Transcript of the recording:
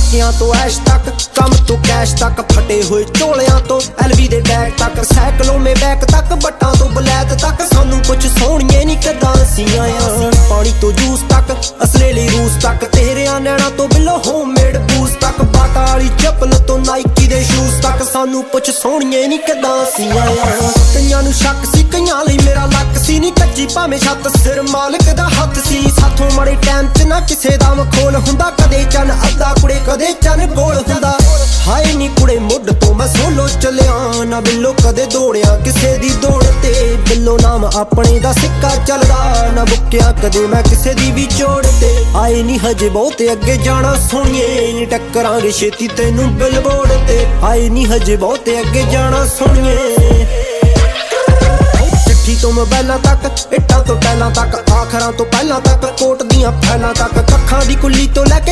ਟਾਕਿਆਂ ਤੋਂ ਐਸ਼ ਤੱਕ, ਕੰਮ ਤੋਂ ਕੈਸ਼ ਤੱਕ, ਫਟੇ ਹੋਏ ਝੋਲਿਆਂ ਤੋਂ ਐਲਵੀ ਦੇ ਟੈਗ ਤੱਕ, ਸਾਈਕਲੋਂ ਮੇ ਬੈਕ ਤੱਕ, ਬੱਟਾਂ ਤੋਂ ਬਲੈਤ ਤੱਕ, ਸਾਨੂੰ ਕੁਛ ਸੋਹਣੀਏ ਨੀ ਕਿੱਦਾਂ ਅਸੀਂ ਆਇਆ। ਪਾਣੀ ਤੋਂ ਜੂਸ ਤੱਕ, ਅਸਲੇ ਲਈ ਰੂਸ ਤੱਕ, ਤੇਰਿਆਂ ਨੈਣਾ ਤੋਂ ਬਿੱਲੋ ਹੋਮਮੇਡ ਬੂਸ ਤੱਕ, ਬਾਟਾ ਵਾਲੀ ਚੱਪਲ ਤੋਂ ਨਾਈਕੀ ਦੇ ਸ਼ੂਜ਼ ਤੱਕ, ਸਾਨੂੰ ਪੁੱਛ ਸੋਹਣੀਏ ਨੀ ਕਿੱਦਾਂ ਅਸੀਂ ਆਇਆ। ਕਈਆਂ ਨੂੰ ਸ਼ੱਕ ਸੀ, ਕਈਆਂ ਲਈ ਮੇਰਾ ਲੱਕ ਸੀ, ਨੀ ਕੱਚੀ ਭਾਵੇਂ ਛੱਤ ਸਿਰ ਮਾਲਕ ਦਾ ਹੱਥ ਸੀ। ਸਾਥੋਂ ਮਾੜੇ ਟਾਈਮ 'ਚ ਨਾ ਕਿਸੇ ਦਾ ਮਖੌਲ ਹੁੰਦਾ, ਕਦੇ ਚੰਨ ਅੱਧਾ ਕੁੜੇ ਕਦੇ ਚੰਨ ਗੋਲ ਹੁੰਦਾ। ਹਾਏ ਨੀ ਕੁੜੇ ਮੁੱਢ ਤੋਂ ਮੈਂ ਸੋਲੋ ਚੱਲਿਆ, ਨਾ ਬਿੱਲੋ ਕਦੇ ਦੌੜਿਆ ਕਿਸੇ ਦੀ ਦੌੜ ਤੇ, ਬਿੱਲੋ ਨਾਮ ਆਪਣੇ ਦਾ ਸਿੱਕਾ ਚੱਲਦਾ, ਨਾ ਬੁੱਕਿਆ ਕਦੇ ਮੈਂ ਕਿਸੇ ਦੀ ਵੀ ਚੋੜ ਤੇ। ਆਏ ਨੀ ਹਜੇ ਬਹੁਤ ਅੱਗੇ ਜਾਣਾ ਸੋਹਣੀਏ, ਨੀ ਟੱਕਰਾਂਗੇ ਛੇਤੀ ਤੈਨੂੰ ਬਿਲਬੋਰਡ ਤੇ। ਆਏ ਨੀ ਹਜੇ ਬਹੁਤ ਅੱਗੇ ਜਾਣਾ ਸੋਹਣੀਏ। ਚਿੱਠੀ ਤੋਂ ਮੋਬਾਈਲਾਂ ਤੱਕ, ਇੱਟਾਂ ਤੋਂ ਟੈਲਾਂ ਤੱਕ, ਆਖਰਾਂ ਤੋਂ ਪਹਿਲਾਂ ਤੱਕ, ਕੋਟ ਦੀਆਂ ਫੈਲਾਂ ਤੱਕ, ਕੱਖਾਂ ਦੀ ਕੁੱਲੀ ਤੋਂ ਲੈ ਕੇ